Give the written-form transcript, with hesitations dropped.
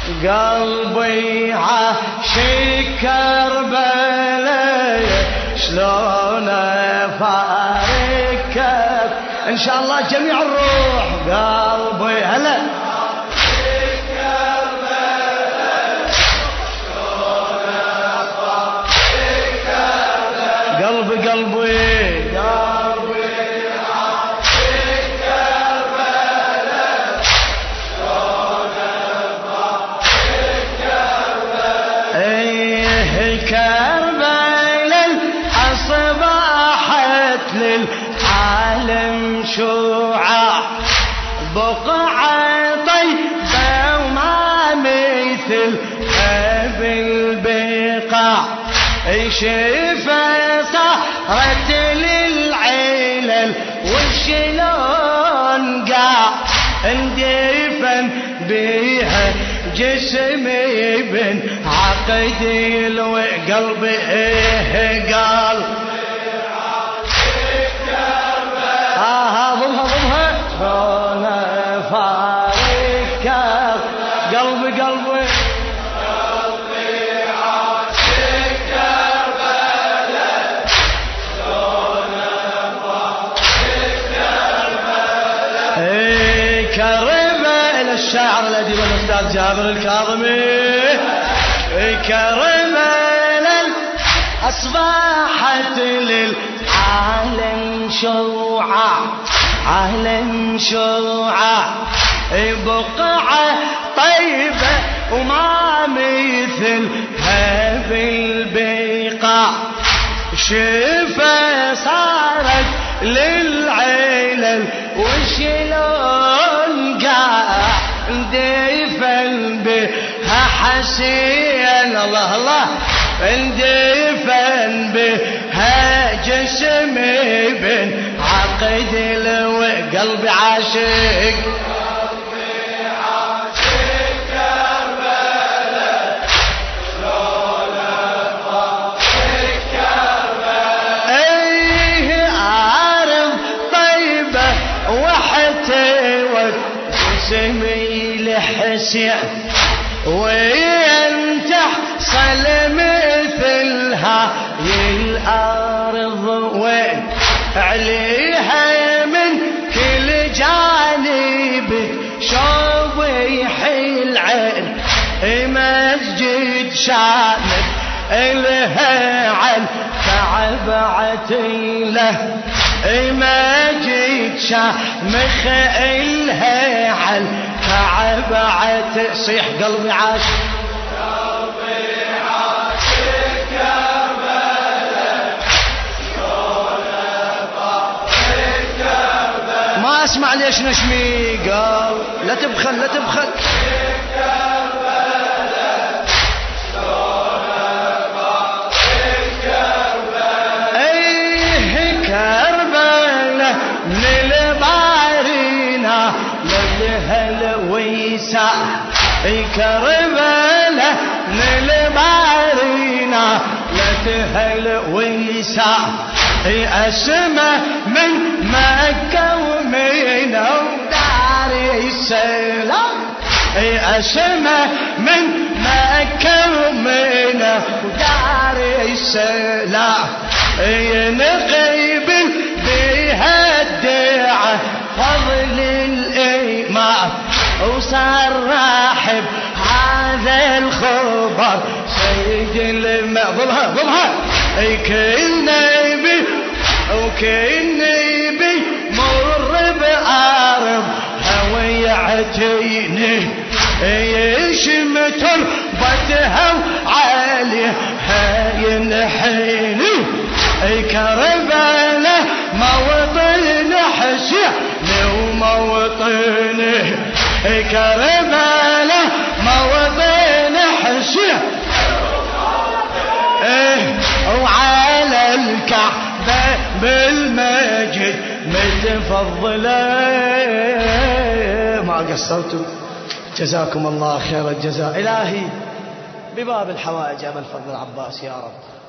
قلبي عاشق كربلاء شلون افارقك ان شاء الله جميع الروح قلبي هلا قلبي كربلاء أصبحت للعالم شعاع بقعة طيبة وما مثلها بالبقاع شفا صارت للعلل وشلون قاع اندفن بيها جسمي بن عقدي قلبي قال ضمها شلون فارقك قلبي كربلاء الشاعر الأديب الأستاذ جابر الكاظمي كربلاء أصبحت للعالم شوعة عالم شوعة بقعة طيبة وما مثلها بالبقاع شفا صارت للعلل وشلون قاع اندفن بها حسين الله اندفن بها جسمي بن عقد قلبي عاشق كربلاء شلون افارقك كربلاء عارض طيبة وحتى جسمي لحسين وين تحصل مثلها الأرض وين عليها من كل جانب شويح العين مسجد شامل إلها عن كعبة له مجد شامخ إلها عن كعبة صيح قلبي عاش ما اسمع ليش نشمي قال لا تبخل ايه كربلاء من البارينا لها الويساء كربلاء من البارينا لها الويساء أسمى من مكة ومن دار السلام أسمى من مكة ومن دار السلام نقبل بها الدعاء فضل الإمام وصار راحب هذا الخبر سيد ضمها كل نبي وكل نبي مر بأرض هوي يعتيني يشم تربتها وعليها ينحيني كربلاء موطن حسين وموطني كربلاء موطن حسين وعلى الكعبة بالمجد متفضلة ما قصرتوا جزاكم الله خير الجزاء إلهي بباب الحوائج أبا الفضل العباس يا رب.